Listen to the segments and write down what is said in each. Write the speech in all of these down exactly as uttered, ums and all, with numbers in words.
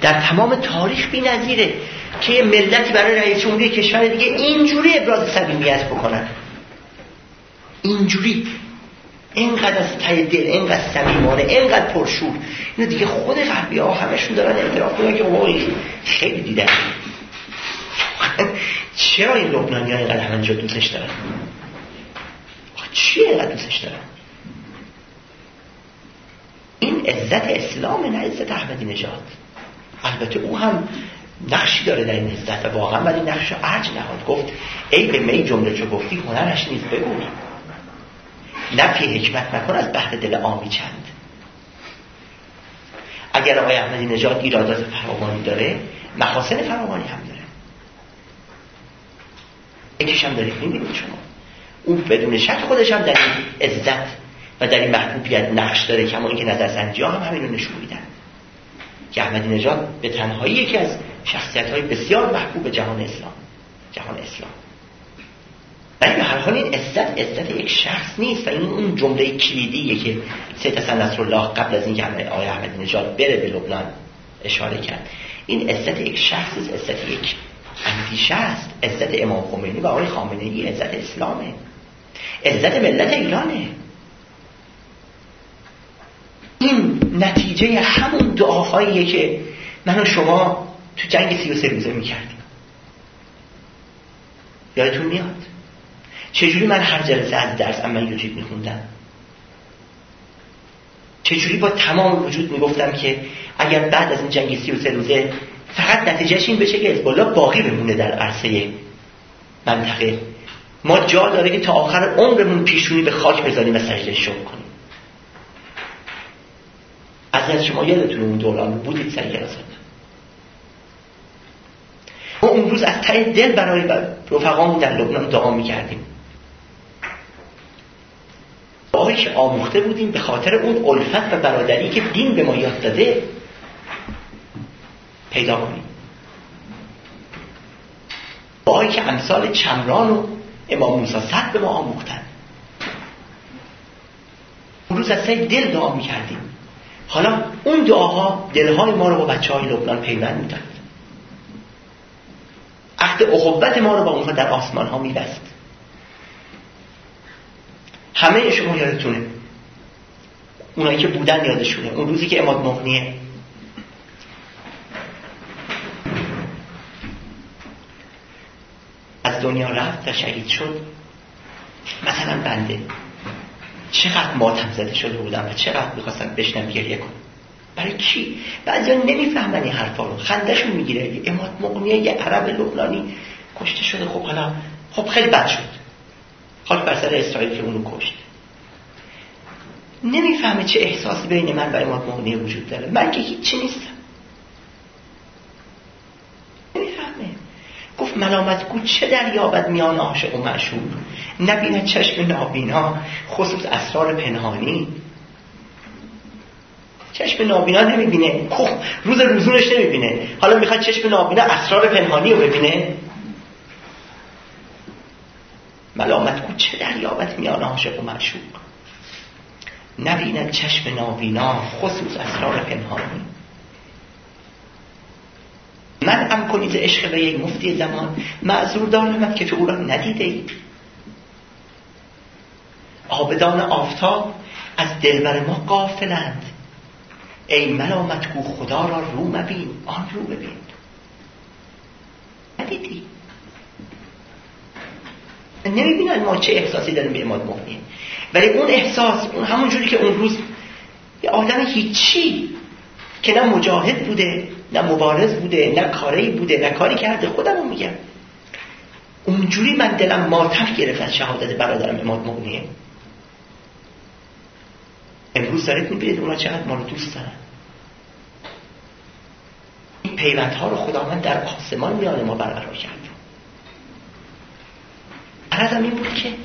در تمام تاریخ بی‌نظیره که یه ملتی برای رئیس جمهوری کشور دیگه اینجوری ابراز صمیمیت بکنن، اینجوری، اینقدر از ته دل، اینقدر صمیمانه، اینقدر پرشور. اینو دیگه خود غربی‌ها همشون دارن اعتراف میکنن که اوه خیلی دیدن. چرا این لبنانی‌ها اینقدر همینجا دوستش دارن؟ چیه اینقدر دوستش دارن؟ این عزت اسلام، نه عزت احمدی نژاد. البته او هم نقشی داره در این عزت و واقعا ولی نقش رو ارج نهاد. گفت ای به می جمله چو گفتی هنرش نیست بگو، نفی حکمت نکن از بحر دل عامی چند. اگر آقای احمدی نژاد ایرادات فراوانی داره، محاسن فراوانی هم داره. یکیش هم دارید میبینید شما، او بدون شک خودش هم در این عزت و در این محبوبیت نقش داره، کما اینکه نظرسنجی ها هم همین رو نشون میدن که احمدی نژاد به تنهایی یکی از شخصیت‌های بسیار محبوب جهان اسلام جهان اسلام ولی به هر حال این عزت عزت یک شخص نیست و این اون جمله کلیدیه که سید حسن نصرالله قبل از اینکه آقای احمدی نژاد بره به لبنان اشاره کرد. این عزت یک شخص است، عزت یک اندیشه است. عزت امام خمینی و آقای خامنه‌ای عزت اسلامه، عزت ملت ایرانه. این نتیجه همون دعاهاییه که من و شما تو جنگ سی و سه روزه میکردیم. یادتون میاد چجوری من هر جلسه از درس عملی وجود میخوندم، چجوری با تمام وجود میگفتم که اگر بعد از این جنگ سی و سه روزه فقط نتیجهش این بشه که حزب الله باقی بمونه در عرصه منطقه، ما جا داره که تا آخر عمرمون پیشونی به خاک بذاریم و سجده شکر کنیم. از شما یادتونه اون دوران بودید سر کلاست. ما اون روز از ته دل برای رفقامون در لبنان دعا میکردیم، دعایی که آموخته بودیم به خاطر اون الفت و برادری که دین به ما یاد داده پیدا کنیم، دعایی که امثال چمران و امام موسی صدر به ما آموختن. اون روز از ته دل دعا میکردیم. حالا اون دعاها دلهای ما رو با بچه‌های لبنان پیوند می‌داد، عهد اخوت ما رو با اونها در آسمان ها می‌بست. همه شما یادتونه، اونایی که بودن یادشونه، اون روزی که عماد مغنی از دنیا رفت و شهید شد، مثلا بنده چقدر ماتم زده شده بودم و چقدر میخواستم بشنم گریه کنم. برای کی؟ بعضیا نمیفهمن این حرفا رو، خندهشون میگیره. عماد مغنی یه عرب لبنانی کشته شده، خب حالا خب خیلی بد شد، خاک بر سر اسرائیل که اونو کشت. نمیفهمه چه احساسی بین من و عماد مغنی وجود داره. من که هیچی نیستم. نمیفهمه. گفت ملامت گو چه دریابد میان عاشق و معشوق، نبیند چشم نابینا خصوص اسرار پنهانی. چشم نابینا نمیبینه، روز روزونش نمیبینه، حالا میخواد چشم نابینا اسرار پنهانی رو ببینه. ملامت گو چه دریابد میان عاشق و معشوق، نبیند چشم نابینا خصوص اسرار پنهانی. من ام کنید عشق به یک مفتی زمان، معذور دارم که تو او را ندیده اید. عابدان آفتاب از دلبر ما غافلند، ای ملامت گو خدا را رو مبین آن رو ببین. ندیدی؟ نمیبینن ما چه احساسی داریم به عماد مغنی، ولی اون احساس، اون همون جوری که اون روز یه آدم هیچی که نه مجاهد بوده نه مبارز بوده نه کاری بوده نه کاری کرده، خودمون میگم اونجوری من دلم ماتم گرفت از شهادت برادرم عماد مغنی. امروز دارید میبینید اونا چقدر ما رو دوست دارن. این پیوندها رو خداوند در آسمان میان ما برقرار کرد. عرضم این بود که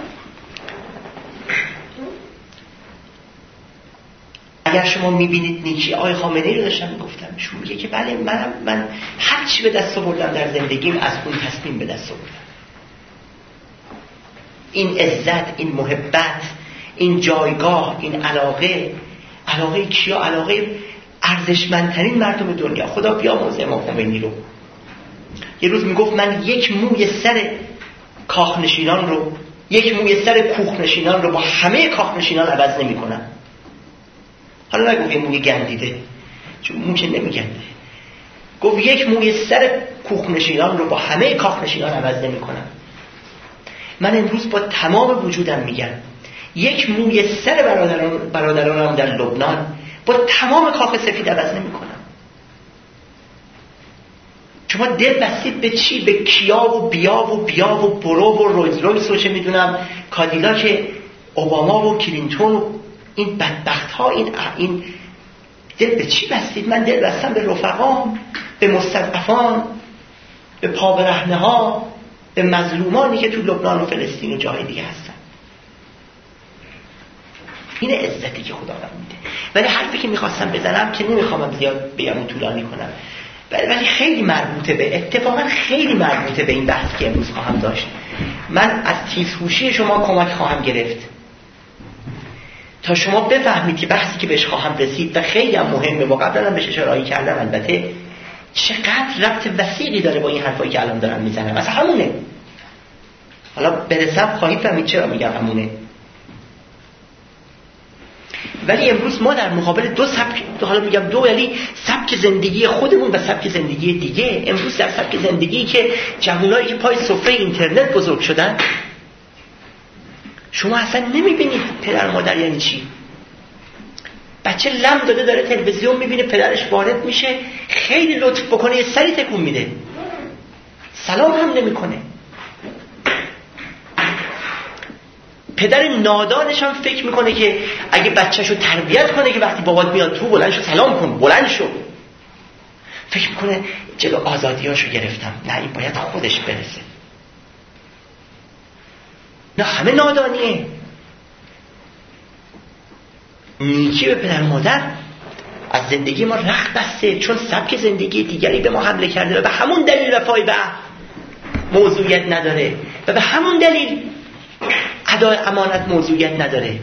اگر شما میبینید نیکی، آقای خامنه‌ای رو داشتم میگفتم، شما میگه که بله منم من هر چی به دست آوردم در زندگیم از اون تصمیم به دست آوردم. این عزت، این محبت، این جایگاه، این علاقه، علاقه کیا؟ علاقه ارزشمندترین مردم دنیا، خدا بیامرزه امام خمینی رو، یه روز میگفت من یک موی سر کاخنشینان رو، یک موی سر کوخنشینان رو با همه کاخنشینان عوض نمی کنم. حالا نگفت یه موی گندیده، چون مو که نمیگنده، گفت یک موی سر کوخنشینان رو با همه کاخنشینان عوض نمی کنم. من امروز با تمام وجودم میگم یک موی سر برادران برادرانم در لبنان با تمام کاخ سفید عوض نمی کنم. شما دل بستید به چی؟ به کیا و بیا و بیا و برو و رویز رویز و چه میدونم کادیلاک اوباما و کلینتون و این بدبخت ها. این این دل به چی بستید؟ من دل بستم به رفقام، به مستضعفان، به پابرهنه ها، به مظلومانی که تو لبنان و فلسطین و جای دیگه هستن. این عزتی که خدا من میده. ولی حرفی که میخواستم بزنم که نمیخوام زیاد بگم و طولانی کنم، ولی خیلی مربوطه به اتفاقا خیلی مربوطه به این بحث که امروز خواهم داشت. من از تیزهوشی شما کمک خواهم گرفت تا شما بفهمید که بحثی که بهش خواهم رسید و خیلی هم مهمه و قبلا هم بهش اشاره کردم البته، چقدر ربط وسیعی داره با این حرفایی که الان دارم میزنم. اصلا همونه. حالا برسم خواهید فهمید چرا میگم همونه. ولی امروز ما در مقابل دو سبک، حالا میگم دو، ولی سبک زندگی خودمون و سبک زندگی دیگه، امروز در سبک زندگی که جوانایی که پای سفره اینترنت بزرگ شدن، شما اصلا نمیبینید پدر مادر یعنی چی. بچه لم داده داره تلویزیون میبینه، پدرش وارد میشه، خیلی لطف بکنه یه سری تکون میده، سلام هم نمیکنه. پدر نادانش هم فکر میکنه که اگه بچه‌شو تربیت کنه که وقتی بابات میاد تو بلند شو سلام کن، بلند شو. فکر میکنه جلو آزادیاشو گرفتم. نه، این باید خودش برسه. نه، همه نادانیه. نیکی به پدر مادر از زندگی ما رخت بسته، چون سبک زندگی دیگری به ما حمله کرده و به همون دلیل وفای به موضوعیت نداره و به همون دلیل ادای امانت موضوعیت نداره.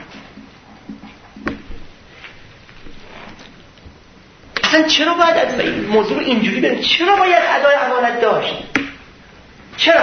اصلا چرا باید از این موضوع رو اینجوری بریم؟ چرا باید ادای امانت داشت؟ چرا؟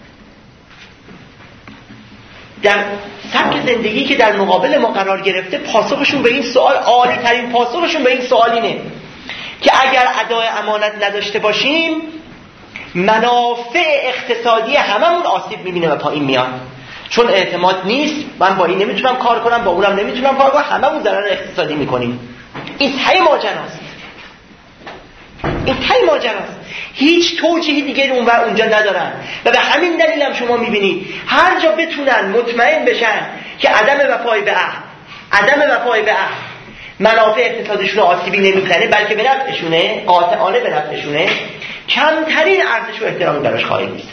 در سبک زندگی که در مقابل ما قرار گرفته، پاسخشون به این سوال، عالی ترین پاسخشون به این سوال اینه که اگر ادای امانت نداشته باشیم منافع اقتصادی هممون آسیب میبینه و پایین میاد، چون اعتماد نیست، من با این نمیتونم کار کنم، با اونم نمیتونم کار کنم، هممون ضرر اقتصادی میکنیم. این ته ماجراست. این ته ماجراست. هیچ توجیهی دیگه اونور اونجا ندارن و به همین دلیل هم شما میبینید هر جا بتونن مطمئن بشن که عدم وفای به عهد، عدم وفای به عهد منافع اقتصادشون رو آسیبی نمیزنه بلکه به نفعشونه، قاطعانه به نفعشونه، کمترین ارزش و احترامی براش خواهی نیست.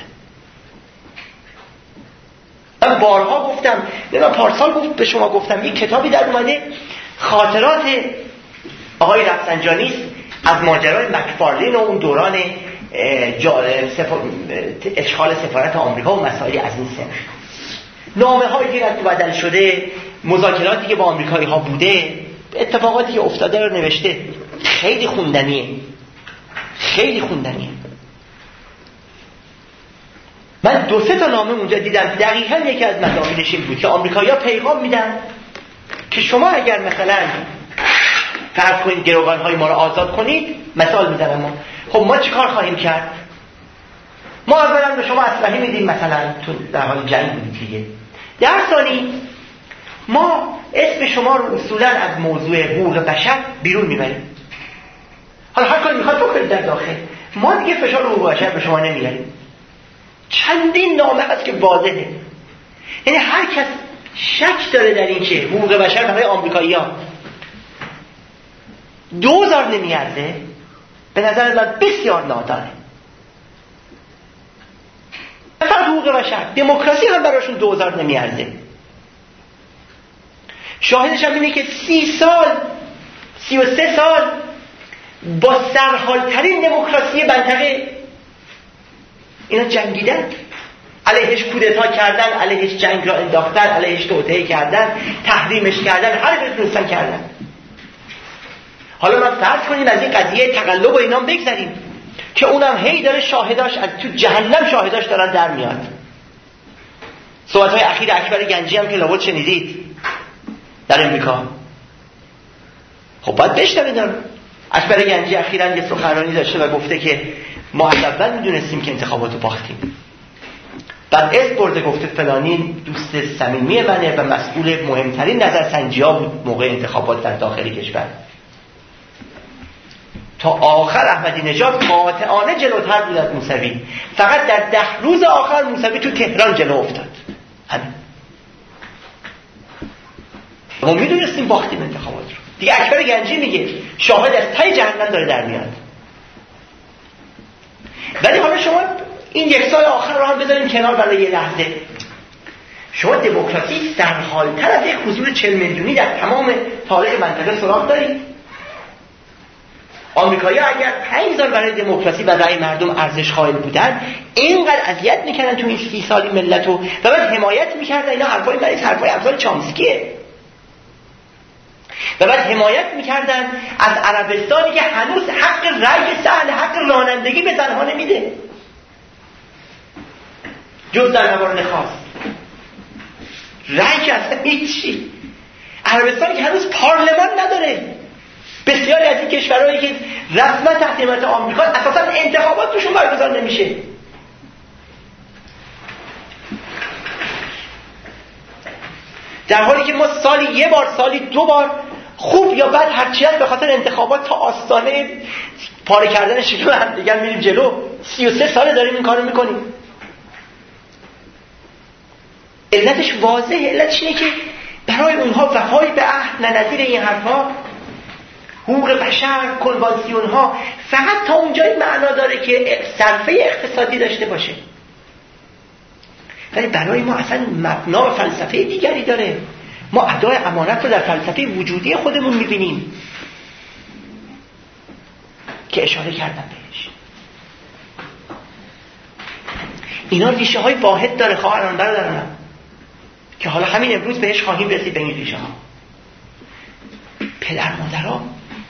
من بارها گفتم، من پارسال گفت به شما گفتم، یک کتابی در اومده خاطرات آقای رفسنجانی است از ماجرای مکفارلین و اون دوران اشغال سفارت آمریکا و مسائل از این سن. نامه هایی که تو بدل شده، مذاکراتی که با آمریکایی ها بوده، اتفاقاتی که افتاده رو نوشته. خیلی خوندنیه، خیلی خوندنیه. من دو سه تا نامه اونجا دیدم، دقیقاً یکی از مضامینش این بود که آمریکایی‌ها پیغام میدن که شما اگر مثلا فرض کنید گروگان‌های ما رو آزاد کنید، مثال میزنم ما، خب ما چی کار خواهیم کرد؟ ما اولا به شما اسلحه میدیم، مثلا تو در حال جنگ بودید دیگه. در ثانی ما اسم شما رو اصولا از موضوع حقوق بشر بیرون میبریم. حالا هر کاری میخواد بکنید در داخل، ما دیگه فشار حقوق بشر به شما نمیاریم. چندین نامه هست که واضحه. یعنی هر کس شک داره در این که حقوق بشر برای آمریکایی‌ها دوزار نمیارزه، به نظر من بسیار نادانه. فقط حقوق بشر، دموکراسی هم براشون دوزار نمیارزه. شاهدش هم اینه که سی سال سی و سه سال با سرحالترین دموکراسی منطقه اینا جنگیدن، علیهش کودتا کردن، علیهش جنگ را انداختن، علیهش توطئه کردن، تحریمش کردن، هر کاری تونستن کردن. حالا ما فرض کنیم از این قضیه تقلب و اینام بگذریم که اونم هی داره شاهداش از تو جهنم شاهداش دارن در میاد. صحبت‌های اخیر اکبر گنجی هم که لابد شنیدید در امریکا. خب باید بشنوید. اکبر گنجی اخیراً یه سخنرانی داشته و گفته که ما از اول میدونستیم که انتخاباتو باختیم. بعد اسم برده گفته فلانی دوست صمیمی منه و مسئول مهمترین نظرسنجی‌ها بود موقع انتخابات در داخل کشور. تا آخر احمدی نژاد قاطعانه جلوتر بود از موسوی. فقط در ده روز آخر موسوی تو تهران جلو افتاد. همین. ما میدونستیم باختیم انتخابات رو. دیگه اکبر گنجی میگه شاهد از ته جهنم داره در میاد. ولی حالا شما این یک سال آخر رو هم بذاریم کنار برای یه لحظه. شما دموکراسی سرحالتر از یک حضور چهل میلیونی در تمام تاریخ منطقه سراغ دارید. آمریکایی‌ها اگر پنج سال برای دموکراسی و رأی مردم ارزش قائل بودن، اینقدر اذیت میکردن تو این سی سال ملتو و بعد حمایت میکردن. اینا حرفای برای حرفای امثال چامسکیه. و بعد حمایت میکردن از عربستانی که هنوز حق رأی سهل، حق رانندگی به زنها نمیده جز در موارد خاص. رأی که اصلا هیچی. عربستانی که هنوز پارلمان نداره. بسیاری از این کشورهایی که رسما تحت حمایت آمریکا اساسا انتخابات توشون برگزار نمیشه. در حالی که ما سالی یه بار، سالی دو بار، خوب یا بد هرچی هست، به خاطر انتخابات تا آستانه پاره کردن شکل هم دیگر میریم جلو. سی و سه ساله داریم این کارو میکنیم. علتش واضحه. علتش اینه که برای اونها وفای به عهد، نه نظیر این حرفا، حقوق بشر، کنوانسیون ها فقط تا اونجایی معنا داره که صرفه اقتصادی داشته باشه. ولی برای ما اصلا مبنا و فلسفه دیگری داره. ما ادای امانت رو در فلسفه وجودی خودمون میبینیم که اشاره کردم بهش. اینا ریشه های واحد داره خواهران برادرانم که حالا همین امروز بهش خواهیم رسید. به این ریشه ها پدر مادرها،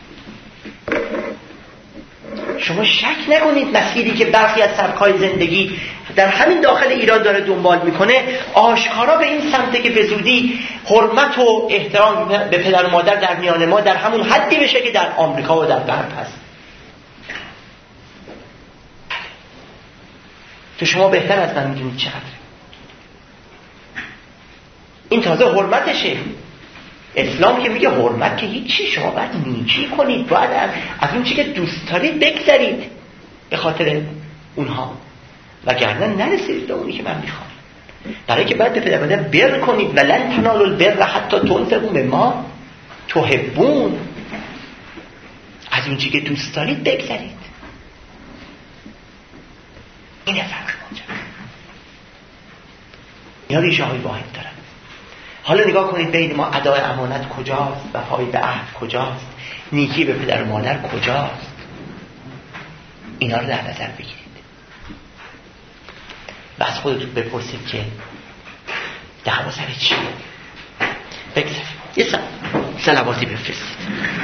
شما شک نکنید مسیری که برخی از سبکای زندگی در همین داخل ایران داره دنبال میکنه آشکارا به این سمته که به زودی حرمت و احترام به پدر و مادر در میان ما در همون حدی بشه که در آمریکا و در غرب هست. تو شما بهتر از من میدونید چقدر این تازه حرمتشه. اسلام که میگه حرمت که هیچی، شما باید نیکی کنید، باید از اون چی که دوست دارید بگذرید به خاطر اونها، وگرنه نرسید به اونی که من میخوام. برای که باید به پدر مادر بر کنید. ولن تنالوا البر حتی تنفقوا مما تحبون. از اون چی که دوست دارید بگذرید. اینه فرق ماجرا. اینا ریشه های واحد دارن. حالا نگاه کنید بین ما ادای امانت کجاست، وفای به عهد کجاست، نیکی به پدر و مادر کجاست. اینا رو در نظر بگیرید و از خودتون بپرسید که دعوا سر چیه. بگذارید یه صلواتی بفرستید.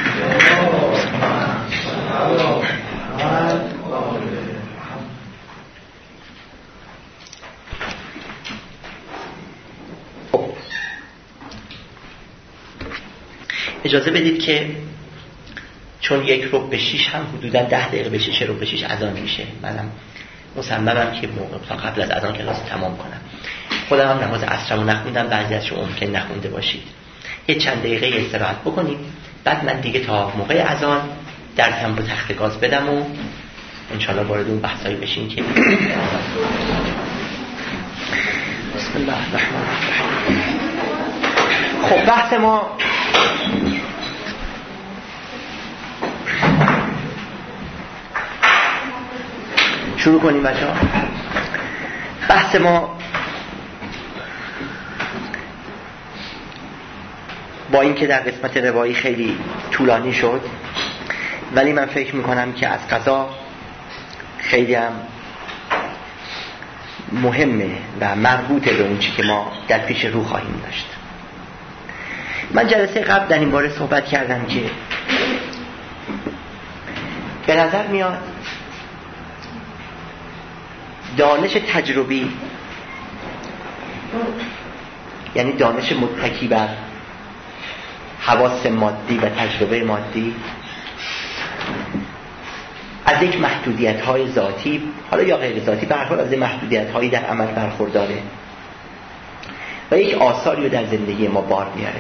اجازه بدید که چون یک رو به شیش هم حدودا ده دقیقه به شیش رو به شیش اذان میشه، منم مصممم که موقع تا قبل از اذان کلاس تمام کنم. خودم هم نماز عصرمو نخوندم، بعضی از شما ممکن نخونده باشید. یه چند دقیقه استراحت بکنید، بعد من دیگه تا موقع اذان درسم رو تخت گاز بدم و انشالله وارد اون بحثایی بشین که بسم الله الرحمن الرحیم. خب بحث ما شروع کنیم بچه‌ها. بحث ما با این که در قسمت روایی خیلی طولانی شد، ولی من فکر میکنم که از قضا خیلی هم مهمه و مربوطه به اون چی که ما در پیش رو خواهیم داشت. من جلسه قبل در این باره صحبت کردم که به نظر میاد دانش تجربی، یعنی دانش متکی بر حواس مادی و تجربه مادی، از یک محدودیت‌های ذاتی، حالا یا غیر ذاتی، به هر حال از محدودیت‌هایی در عمل برخورداره و یک آثاری رو در زندگی ما بار میاره،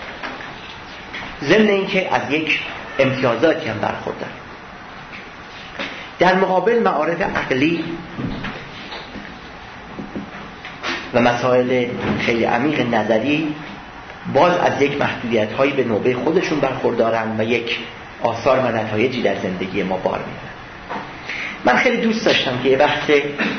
ضمن اینکه از یک امتیازاتی هم برخورداره. در مقابل معارف عقلی و مسائل خیلی عمیق نظری باز از یک محدودیت‌هایی به نوبه خودشون برخوردارن و یک آثار و نتایجی در زندگی ما بار میارن. من خیلی دوست داشتم که یه بحث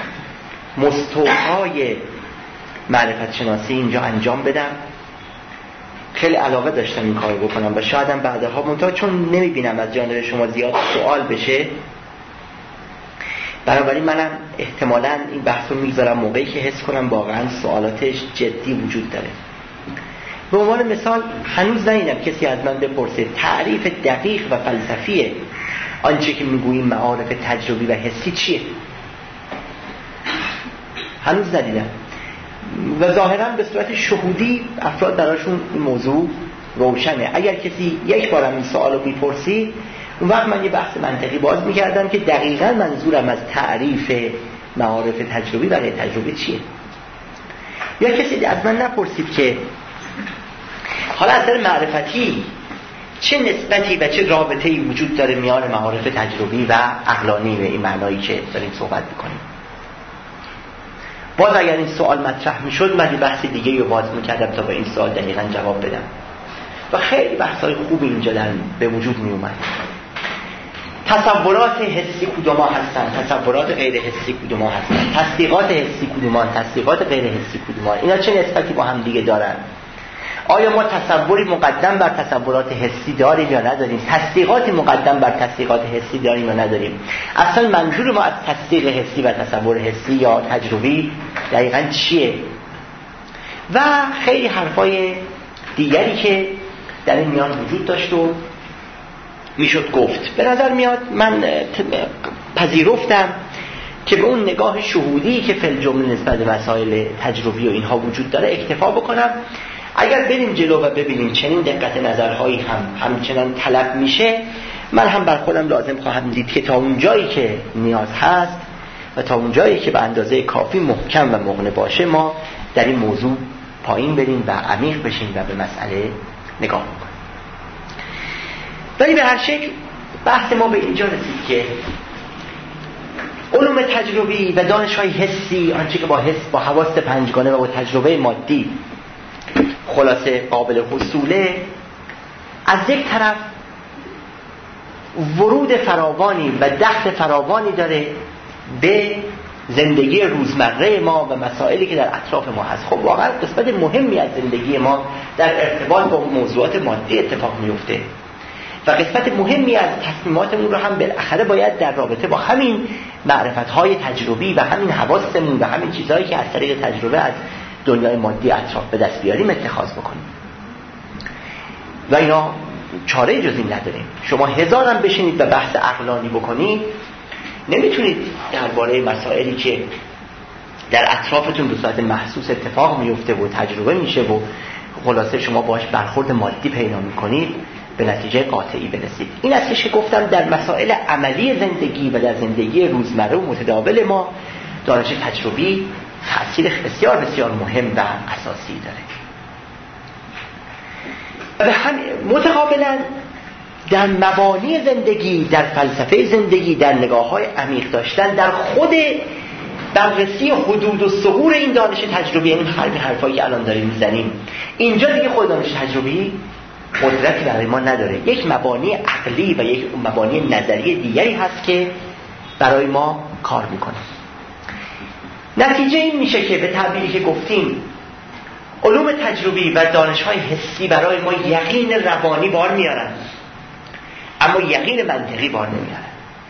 مستوهای معرفت شناسی اینجا انجام بدم، خیلی علاقه داشتم این کارو بکنم و شاید هم بعدها، منتها چون نمیبینم از جانب شما زیاد سوال بشه، بنابراین منم احتمالاً این بحث رو میذارم موقعی که حس کنم واقعاً سوالاتش جدی وجود داره. به عنوان مثال هنوز ندیدم کسی از من بپرسه تعریف دقیق و فلسفی آنچه که میگوییم معارف تجربی و حسی چیه. هنوز ندیدم و ظاهراً به صورت شهودی افراد براشون این موضوع روشنه. اگر کسی یک بارم این سوال رو میپرسی، اون وقت من یه بحث منطقی باز میکردم که دقیقاً منظورم از تعریف معارف تجربی و غیر تجربی چیه. یا کسی از من نپرسید که حالا از نظر معرفتی چه نسبتی و چه رابطه‌ای وجود داره میان معارف تجربی و عقلانی به این معنایی که داریم صحبت می‌کنیم. باز اگر این سوال مطرح می‌شد من یه بحث دیگه رو باز می‌کردم تا به این سوال دقیقاً جواب بدم و خیلی بحث‌های خوبی اینجا در به وجود می‌اومد. تصورات حسی کدوما هستن، تصورات غیر حسی کدوما هستن، تصدیقات حسی کدوما، تصدیقات غیر حسی کدوما، اینا چه نسبتی با هم دیگه دارن؟ آیا ما تصوری مقدم بر تصورات حسی داریم یا نداریم؟ تصدیقاتی مقدم بر تصدیقات حسی داریم یا نداریم؟ اصلا منظور ما از تصدیق حسی و تصور حسی یا تجربی دقیقاً چیه؟ و خیلی حرفای دیگری که در این میان وجود داشت و میشد گفت. به نظر میاد من پذیرفتم که به اون نگاه شهودی که فی الجمله نسبت به مسائل تجربی و اینها وجود داره اکتفا بکنم. اگر بریم جلو و ببینیم چنین دقت نظرهایی هم همچنان طلب میشه، من هم بر خودم لازم خواهم دید که تا اون جایی که نیاز هست و تا اون جایی که به اندازه کافی محکم و مقنع باشه ما در این موضوع پایین بریم و عمیق بشیم و به مسئله نگاه بکنیم. ولی به هر شکل بحث ما به اینجا رسید که علوم تجربی و دانش‌های حسی، آنچه که با حس، با حواس پنجگانه و با تجربه مادی خلاصه قابل حصوله، از یک طرف ورود فراوانی و دخل فراوانی داره به زندگی روزمره ما و مسائلی که در اطراف ما هست. خب واقعا قسمت مهمی از زندگی ما در ارتباط با موضوعات مادی اتفاق میفته و قسمت مهمی از تصمیماتمون رو هم بالاخره باید در رابطه با همین معرفت‌های تجربی و همین حواسمون و همین چیزهایی که از طریق تجربه از دنیای مادی اطراف به دست بیاریم اتخاذ بکنیم و اینا چاره جز این نداریم. شما هزارم بشینید و بحث عقلانی بکنید، نمیتونید درباره مسائلی که در اطرافتون به صورت محسوس اتفاق میفته و تجربه میشه و خلاصه شما باهاش برخورد مادی پیدا میکنید به نتیجه قاطعی برسید. این است که گفتم در مسائل عملی زندگی و در زندگی روزمره و متداول ما دانش تجربی تأثیر بسیار بسیار مهم و اساسی داره. و هم متقابلا در مبانی زندگی، در فلسفه زندگی، در نگاه‌های عمیق داشتن، در خود بررسی حدود و ثغور این دانش تجربی، یعنی همین حرفایی که الان داریم میزنیم، اینجا دیگه خود دانش تجربی قدرتی برای ما نداره. یک مبانی عقلی و یک مبانی نظری دیگری هست که برای ما کار میکنه. نتیجه این میشه که به تعبیری که گفتیم علوم تجربی و دانش‌های حسی برای ما یقین روانی بار میارن، اما یقین منطقی بار نمیارن.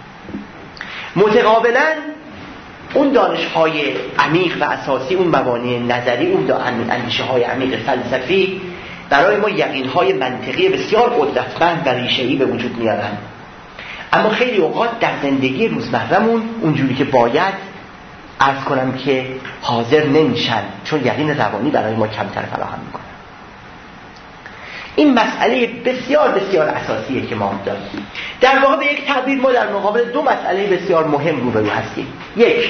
متقابلا اون دانش‌های عمیق و اساسی، اون مبانی نظری، اون اندیشه‌های عمیق فلسفی برای ما یقین‌های منطقی بسیار قدرتمند و ریشه‌ای به وجود میارن، اما خیلی اوقات در زندگی روزمره‌مون اونجوری که باید عرض کنم که حاضر نمیشن، چون یقین روانی برای ما کمتر فراهم میکنن. این مسئله بسیار بسیار اساسیه که ما داریم. در واقع به یک تعبیر ما در مقابل دو مسئله بسیار مهم روبرو هستیم. یک،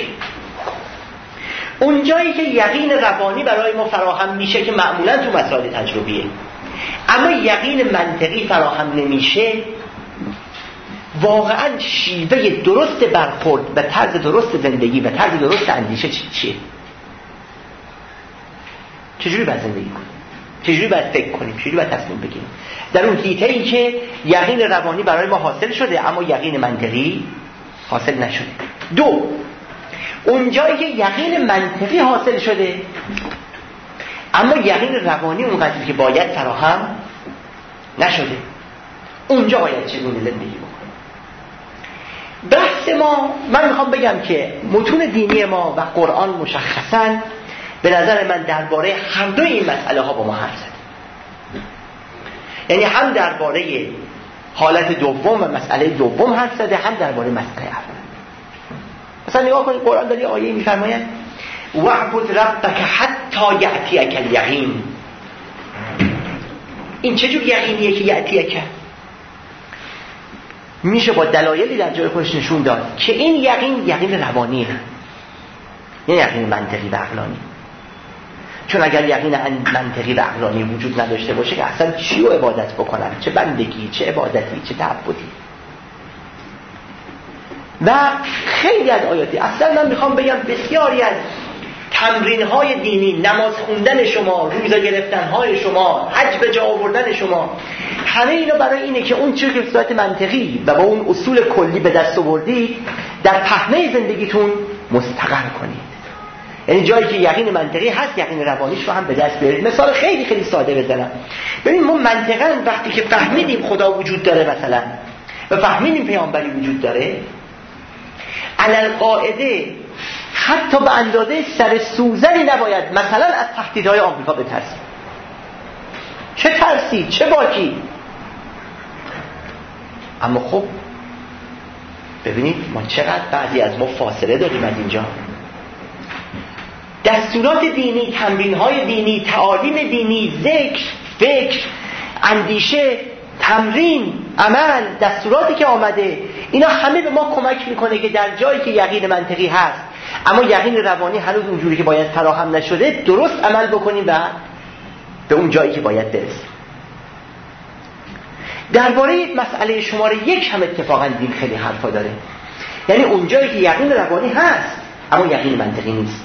اون جایی که یقین روانی برای ما فراهم میشه که معمولا تو مسائل تجربیه، اما یقین منطقی فراهم نمیشه، واقعا شیوه درست برخورد و طرز درست زندگی و طرز درست اندیشه چیه؟ چجوری باید زندگی کنیم؟ چجوری باید فکر کنیم؟ چجوری باید تصمیم بگیریم؟ در اون حیطه‌ای که یقین روانی برای ما حاصل شده اما یقین منطقی حاصل نشده. دو، اون جایی که یقین منطقی حاصل شده اما یقین روانی اونقدری که باید فراهم نشده، اونجا باید چگونه زندگی بکنیم؟ بحث ما، من میخوام بگم که متون دینی ما و قرآن مشخصاً به نظر من درباره هر دوی این مسئله ها با ما حرف زده. یعنی هم درباره حالت دوم و مسئله دوم حرف زده، هم درباره مسئله اول. مثلا نگاه کنید، قرآن داره آیه میفرماید وَاعْبُدْ رَبَّكَ حَتَّى يَأْتِيَكَ الْيَقِینُ. این چه جور یقینیه که یأتیک؟ میشه با دلایلی در جای خودش نشون داد که این یقین یقین روانیه، یعنی یقین منطقی و عقلانی. چون اگر یقین منطقی و عقلانی وجود نداشته باشه که اصلا چی رو عبادت بکنن، چه بندگی، چه عبادتی، چه تعبدی. و خیلی از آیاتی، اصلا من میخوام بگم بسیاری از تمرین‌های دینی، نماز خوندن شما، روزه گرفتن‌های شما، حج به جا آوردن شما، همه اینا برای اینه که اون چیزی که به صورت منطقی و با اون اصول کلی به دست آوردید در پهنه زندگیتون مستقر کنید. یعنی جایی که یقین منطقی هست، یقین روانیش رو هم به دست بیارید. مثال خیلی خیلی ساده بزنم. ببین ما منطقاً وقتی که فهمیدیم خدا وجود داره مثلا و فهمیدیم پیامبری وجود داره، علل قاعده حتی به اندازه سر سوزنی نباید مثلا از تهدیدهای آمریکا بترسید. چه ترسی، چه باکی. اما خب ببینید ما چقدر بعضی از ما فاصله داریم از اینجا. دستورات دینی، تمرین‌های دینی، تعالیم دینی، ذکر، فکر، اندیشه، تمرین، عمل، دستوراتی که آمده، اینا همه به ما کمک میکنه که در جایی که یقین منطقی هست اما یقین روانی هنوز اونجوری که باید فراهم نشده، درست عمل بکنیم و به اون جایی که باید برسیم. درباره مسئله شماره یک هم اتفاقا دین خیلی حرفا داره. یعنی اون جایی که یقین روانی هست اما یقین منطقی نیست.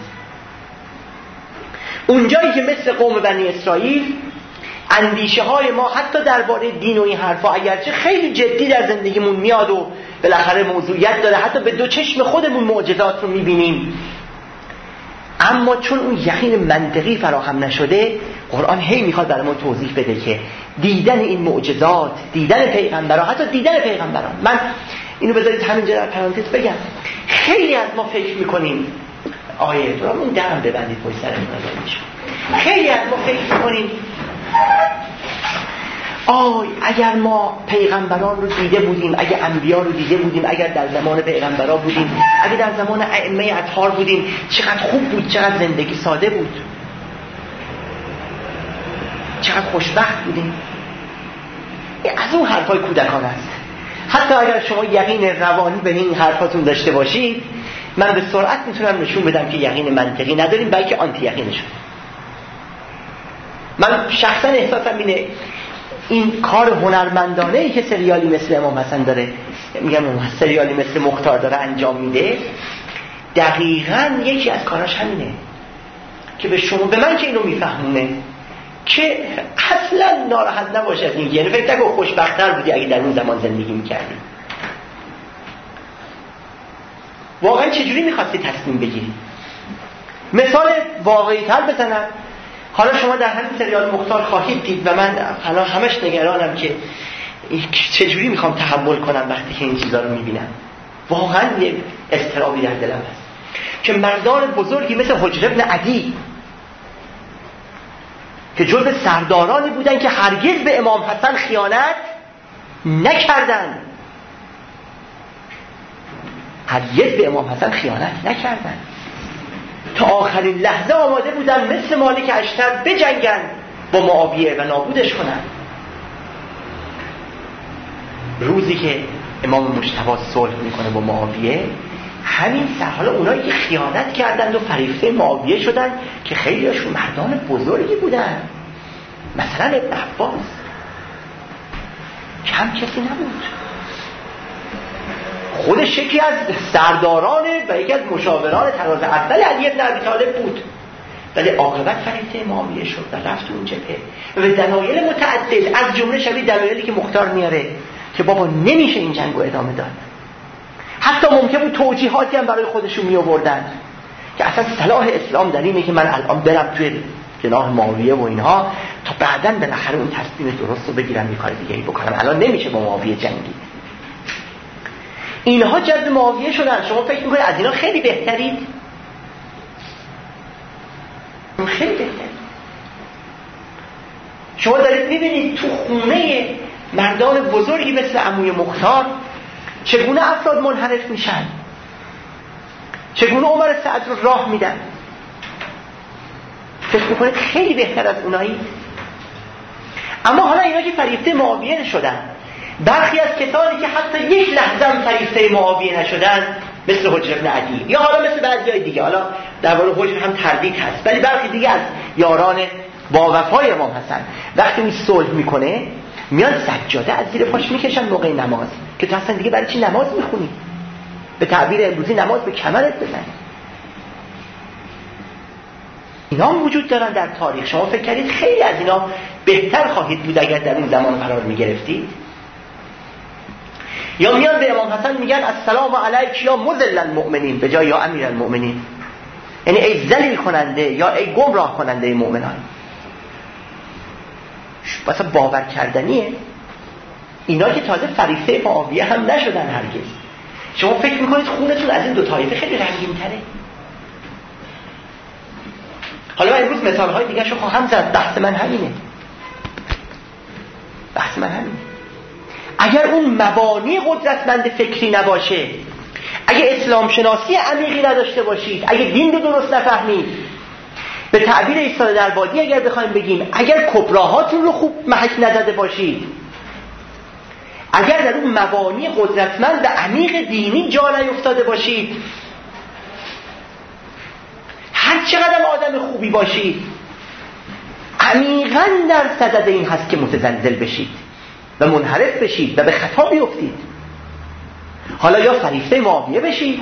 اون جایی که مثل قوم بنی اسرائیل اندیشه های ما حتی درباره دین و این حرفا اگرچه خیلی جدی در زندگیمون میاد و بالاخره موضوعیت داره، حتی به دو چشم خودمون معجزات رو میبینیم، اما چون اون یقین منطقی فراهم نشده، قرآن هی میخواد برای ما توضیح بده که دیدن این معجزات، دیدن پیغمبران، حتی دیدن پیغمبران، من اینو بذارید همینجا در پرانتز بگم، خیلی از ما فکر میکنیم آیه تو اون درم ببندید پشت سرمون نذارید. خیلی از ما فکر میکنیم آی اگر ما پیغمبران رو دیده بودیم، اگر انبیا رو دیده بودیم، اگر در زمان پیغمبران بودیم، اگر در زمان ائمه اطهار بودیم، چقدر خوب بود، چقدر زندگی ساده بود، چقدر خوشبخت بودیم. از اون حرفای کودکان است. حتی اگر شما یقین روانی به این حرفاتون داشته باشید، من به سرعت میتونم نشون بدم که یقین منطقی نداریم، بلکه آنتی یقینشون. من شخصا احساسم اینه این کار هنرمندانه ای که سریالی مثل امام حسن داره، میگم سریالی مثل مختار داره انجام میده، دقیقاً یکی از کاراش همینه که به شما، به من که اینو میفهمونه که اصلا ناراحت نباشه از این، یعنی فکر نکن خوشبخت‌تر بودی اگه در اون زمان زندگی میکردی. واقعا چجوری میخواستی تصمیم بگیری؟ مثال واقعی تر بزنم، حالا شما در همین سریال مختار خواهید دید و من حالا همش نگرانم که چجوری میخوام تحمل کنم وقتی که این چیزا رو میبینم. واقعا یه اضطرابی در دلم هست که مردان بزرگی مثل حجر ابن عدی که جزء سردارانی بودن که هرگز به امام حسن خیانت نکردن، هرگز به امام حسن خیانت نکردن، تا آخرین لحظه آماده بودن مثل مالک اشتر بجنگن با معاویه و نابودش کنن. روزی که امام مجتبی صلح میکنه با معاویه، همین سر حالا اونایی که خیانت کردند و فریفته معاویه شدن که خیلی هاشون مردان بزرگی بودن، مثلا ابن عباس کم کسی نبود، خودش یکی از سرداران و یکی از مشاوران طراز اول علی بن ابی طالب بود، ولی عاقبت فریفته معاویه شد و رفت اون جبهه و به دلایل متعدد، از جمله شبیه دلایلی که مختار میاره که بابا نمیشه این جنگو ادامه داد. حتی ممکن بود توجیهاتی هم برای خودشون می آوردن که اصلا صلاح اسلام در اینه که من الان برم توی جناح معاویه و اینها تا بعداً بالاخره اون تصمیم درست رو بگیرم، یه کار دیگه‌ای بکنم، الان نمیشه با معاویه جنگی. اینها جذب معاویه شدن. شما فکر میکنید از اینا خیلی بهترید؟ خیلی بهترید. شما دارید میبینید تو خونه مردان بزرگی مثل عموی مختار چگونه افراد منحرف میشن، چگونه عمر سعد رو راه میدن. فکر میکنید خیلی بهتر از اونایی؟ اما حالا اینا که فریفته معاویه شدن، برخی از کسانی که حتی یک لحظه هم فریفته معاویه نشدن مثل حجر بن عدی یا حالا مثل بعضی دیگه، حالا درباره حجر هم تردید هست، ولی برخی دیگه از یاران با وفای امام حسن وقتی اون صلح میکنه میان سجاده از زیر پاش میکشن موقع نماز که تو اصلا دیگه برای چی نماز میخونی؟ به تعبیر امروزی نماز به کمرت بزنی. اینا هم وجود دارن در تاریخ. شما فکر کردید خیلی از اینا بهتر خواهید بود اگر در اون زمان قرار میگرفتید؟ یا میان به امام حسن میگن السلام علیک یا مذل المؤمنین به جای یا امیر المؤمنین، یعنی ای ذلیل کننده یا ای گمراه کننده مؤمنان. مثلا باور کردنیه؟ اینا که تازه فریفته معاویه هم نشدن هرگز. شما فکر میکنید خونتون از این دو طایفه خیلی رنگین تره؟ حالا من امروز مثال های دیگه شو خواهم زد. بحث من همینه بحث من همینه اگر اون مبانی قدرتمند فکری نباشه، اگه اسلام شناسی عمیقی نداشته باشید، اگه دین رو درست نفهمید، به تعبیر ایستاده در بادی اگر بخوایم بگیم، اگر کبراهاتون رو خوب محک نزده باشید، اگر در اون مبانی قدرتمند و عمیق دینی جا نیفتاده باشید، هر چقدر آدم خوبی باشید، عمیقاً در صدد این هست که متزلزل بشید و منحرف بشید و به خطا بیفتید. حالا یا فریفته معاویه بشید،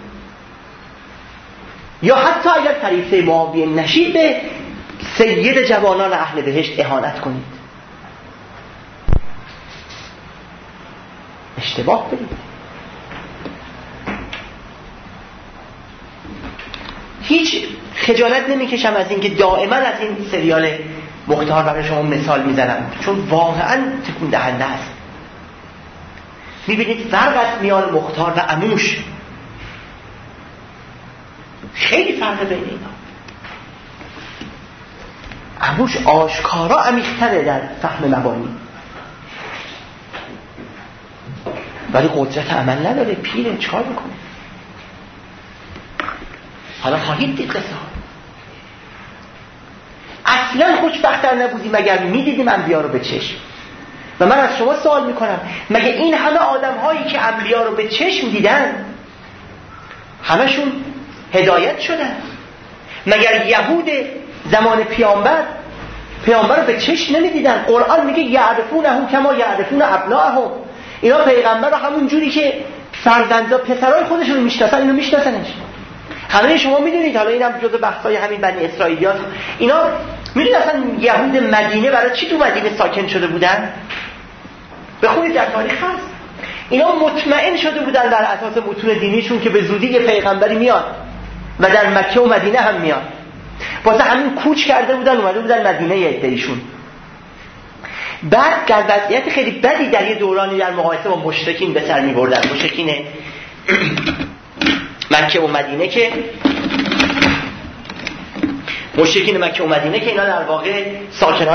یا حتی اگر فریفته معاویه نشید به سید جوانان اهل بهشت اهانت کنید، اشتباه برید. هیچ خجالت نمیکشم از اینکه دائما از این سریال مختار برای شما مثال میزنم، چون واقعا تکون دهنده است. میبینید فرق است میان مختار و عموش، خیلی فرق بین اینا. عموش آشکارا عمیق‌تره در فهم مبانی، ولی قدرت عمل نداره، پیره، چکار بکنه؟ حالا خواهید دید قصه ها. اصلا خوشبخت‌تر نبودیم مگر میدیدیم انبیا رو به چشم. و من از شما سوال میکنم، مگه این همه آدم هایی که انبیا رو به چشم دیدن همشون هدایت شدن؟ مگر یهود زمان پیامبر پیامبر رو به چشم نمیدیدن؟ قرآن میگه یعرفونه کما یعرفون ابناءهم، اینا پیغمبر رو همون جوری که فرزندا پسرای خودشون رو میشناسن اینو میشناسنش. همه شما میدونید، حالا اینم جزء بحث‌های همین بنی اسرائیلیات، اینا میدونید اصلا یهود مدینه برای چی تو مدینه ساکن شده بودن؟ بخونید در تاریخ هست. اینا مطمئن شده بودن در اساس متون دینیشون که به زودی یه پیغمبری میاد و در مکه و مدینه هم میاد. واسه همین کوچ کرده بودن اومده بودن مدینه یه عده‌ایشون. بعد در وضعیت خیلی بدی در یه دورانی در مقایسه با مشرکین به سر می‌بردن. مشرکین مکه و مدینه که مشرکین مکه و مدینه که اینا در واقع ساکنان